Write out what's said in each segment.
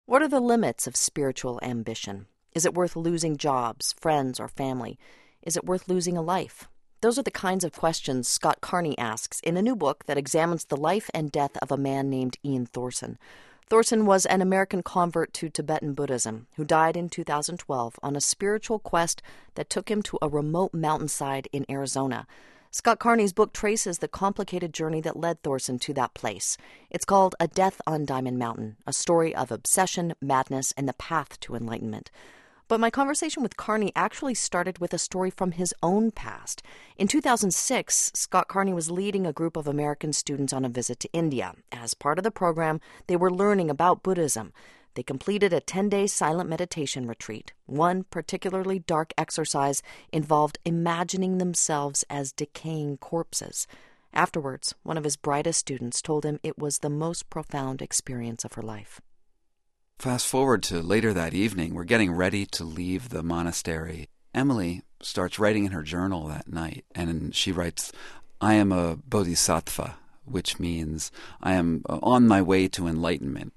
What are the limits of spiritual ambition? Is it worth losing jobs, friends, or family? Is it worth losing a life? Those are the kinds of questions Scott Carney asks in a new book that examines the life and death of a man named Ian Thorson. Thorson was an American convert to Tibetan Buddhism who died in 2012 on a spiritual quest that took him to a remote mountainside in Arizona. Scott Carney's book traces the complicated journey that led Thorson to that place. It's called A Death on Diamond Mountain, a story of obsession, madness, and the path to enlightenment. But my conversation with Carney actually started with a story from his own past. In 2006, Scott Carney was leading a group of American students on a visit to India. As part of the program, they were learning about Buddhism. They completed a 10-day silent meditation retreat. One particularly dark exercise involved imagining themselves as decaying corpses. Afterwards, one of his brightest students told him it was the most profound experience of her life. Fast forward to later that evening, we're getting ready to leave the monastery. Emily starts writing in her journal that night, and she writes, "I am a bodhisattva," which means I am on my way to enlightenment.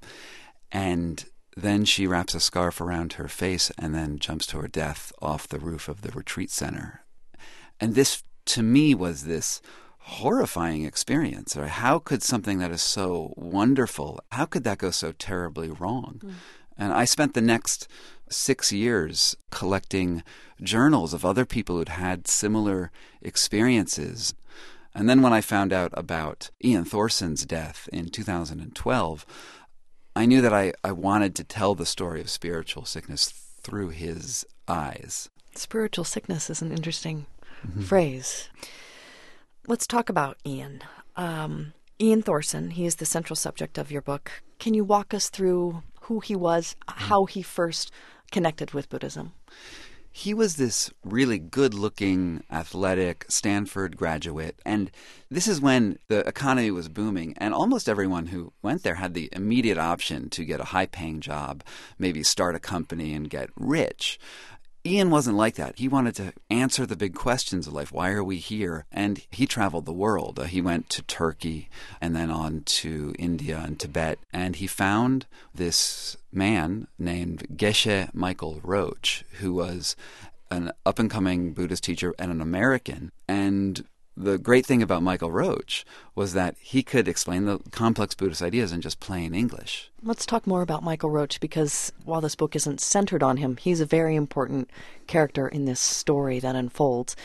And then she wraps a scarf around her face and then jumps to her death off the roof of the retreat center. And this, to me, was this horrifying experience. Or how could something that is so wonderful, how could that go so terribly wrong? And I spent the next 6 years collecting journals of other people who'd had similar experiences. And then when I found out about Ian Thorson's death in 2012, I knew that I wanted to tell the story of spiritual sickness through his eyes. Spiritual sickness is an interesting phrase. Let's talk about Ian. Ian Thorson, he is the central subject of your book. Can you walk us through who he was, how he first connected with Buddhism? He was this really good-looking, athletic Stanford graduate, and this is when the economy was booming, and almost everyone who went there had the immediate option to get a high-paying job, maybe start a company and get rich. Ian wasn't like that. He wanted to answer the big questions of life. Why are we here? And he traveled the world. He went to Turkey and then on to India and Tibet. And he found this man named Geshe Michael Roach, who was an up-and-coming Buddhist teacher and an American. And the great thing about Michael Roach was that he could explain the complex Buddhist ideas in just plain English. Let's talk more about Michael Roach, because while this book isn't centered on him, he's a very important character in this story that unfolds.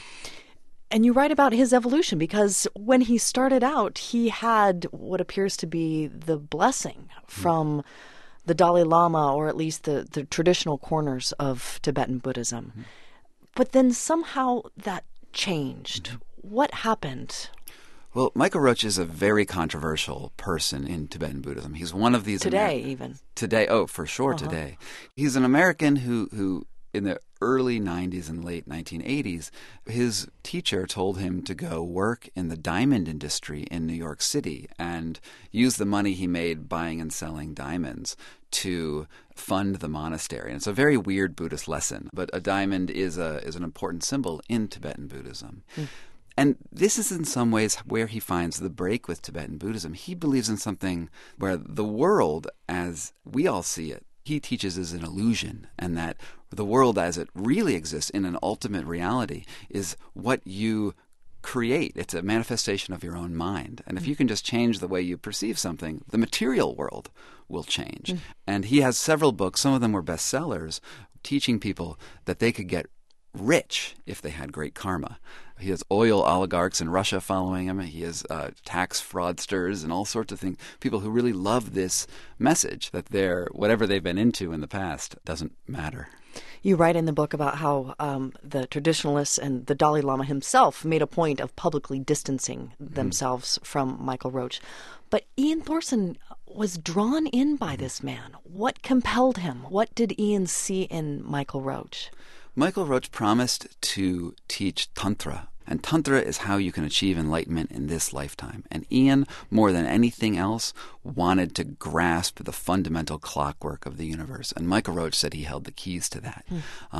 And you write about his evolution, because when he started out, he had what appears to be the blessing from the Dalai Lama, or at least the traditional corners of Tibetan Buddhism. But then somehow that changed. What happened? Well, Michael Roach is a very controversial person in Tibetan Buddhism. He's one of these... Today, Today, oh, for sure, today. He's an American who, in the early 90s and late 1980s, his teacher told him to go work in the diamond industry in New York City and use the money he made buying and selling diamonds to fund the monastery. And it's a very weird Buddhist lesson, but a diamond is an important symbol in Tibetan Buddhism. And this is in some ways where he finds the break with Tibetan Buddhism. He believes in something where the world, as we all see it, he teaches is an illusion, and that the world as it really exists in an ultimate reality is what you create. It's a manifestation of your own mind. And if you can just change the way you perceive something, the material world will change. And he has several books, some of them were bestsellers, teaching people that they could get rich if they had great karma. He has oil oligarchs in Russia following him. He has tax fraudsters and all sorts of things. People who really love this message that whatever they've been into in the past doesn't matter. You write in the book about how the traditionalists and the Dalai Lama himself made a point of publicly distancing themselves from Michael Roach. But Ian Thorson was drawn in by this man. What compelled him? What did Ian see in Michael Roach? Michael Roach promised to teach Tantra, and Tantra is how you can achieve enlightenment in this lifetime. And Ian, more than anything else, wanted to grasp the fundamental clockwork of the universe. And Michael Roach said he held the keys to that.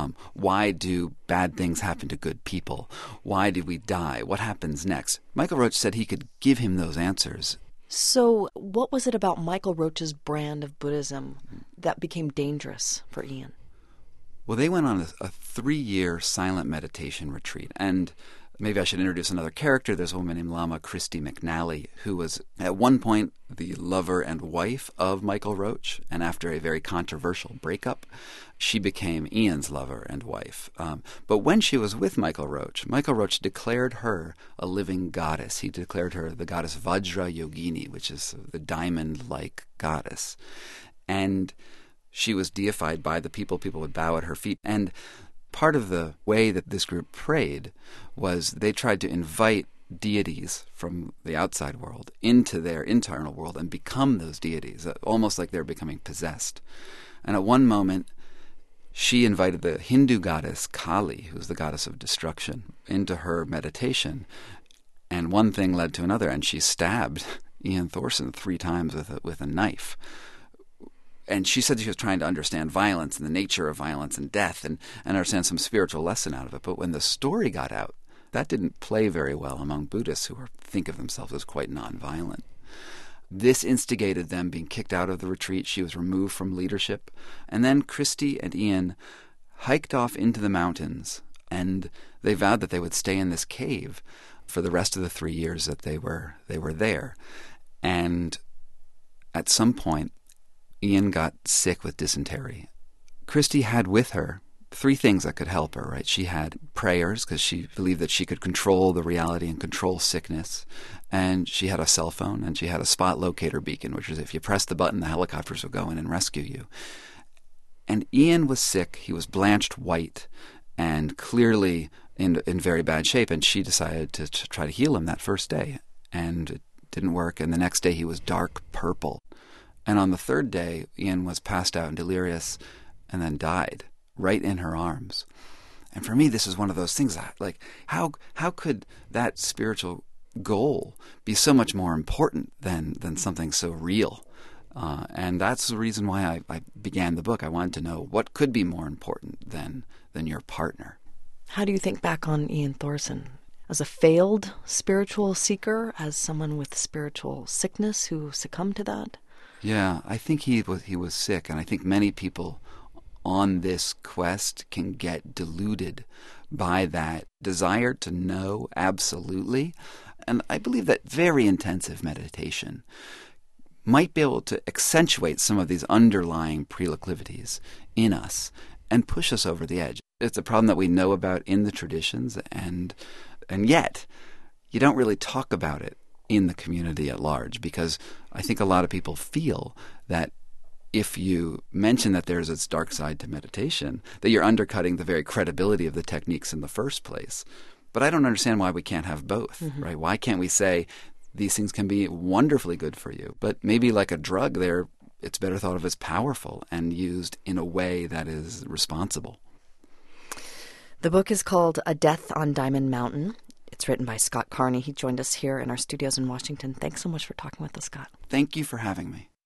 Why do bad things happen to good people? Why do we die? What happens next? Michael Roach said he could give him those answers So what was it about Michael Roach's brand of Buddhism that became dangerous for Ian? Well, they went on a 3-year silent meditation retreat. And maybe I should introduce another character. There's a woman named Lama Christy McNally, who was at one point the lover and wife of Michael Roach. And after a very controversial breakup, she became Ian's lover and wife. But when she was with Michael Roach declared her a living goddess. He declared her the goddess Vajra Yogini, which is the diamond-like goddess. And she was deified by the people. People would bow at her feet. And part of the way that this group prayed was they tried to invite deities from the outside world into their internal world and become those deities, almost like they're becoming possessed. And at one moment, she invited the Hindu goddess Kali, who's the goddess of destruction, into her meditation. And one thing led to another, and she stabbed Ian Thorson 3 times with a knife. And she said she was trying to understand violence and the nature of violence and death and understand some spiritual lesson out of it. But when the story got out, that didn't play very well among Buddhists who think of themselves as quite nonviolent. This instigated them being kicked out of the retreat. She was removed from leadership. And then Christy and Ian hiked off into the mountains, and they vowed that they would stay in this cave for the rest of the 3 years that they were there. And at some point, Ian got sick with dysentery. Christy had with her 3 things that could help her, right? She had prayers, because she believed that she could control the reality and control sickness. And she had a cell phone, and she had a spot locator beacon, which is if you press the button, the helicopters will go in and rescue you. And Ian was sick. He was blanched white and clearly in very bad shape. And she decided to try to heal him that first day. And it didn't work. And the next day he was dark purple. And on the 3rd day, Ian was passed out and delirious and then died right in her arms. And for me, this is one of those things that, like, how could that spiritual goal be so much more important than something so real? And that's the reason why I began the book. I wanted to know what could be more important than your partner. How do you think back on Ian Thorson? As a failed spiritual seeker, as someone with spiritual sickness who succumbed to that? Yeah, I think he was sick, and I think many people on this quest can get deluded by that desire to know absolutely. And I believe that very intensive meditation might be able to accentuate some of these underlying proclivities in us and push us over the edge. It's a problem that we know about in the traditions, and yet you don't really talk about it in the community at large, because I think a lot of people feel that if you mention that there's this dark side to meditation, that you're undercutting the very credibility of the techniques in the first place. But I don't understand why we can't have both, right? Why can't we say these things can be wonderfully good for you, but maybe like a drug, it's better thought of as powerful and used in a way that is responsible. The book is called A Death on Diamond Mountain. It's written by Scott Carney. He joined us here in our studios in Washington. Thanks so much for talking with us, Scott. Thank you for having me.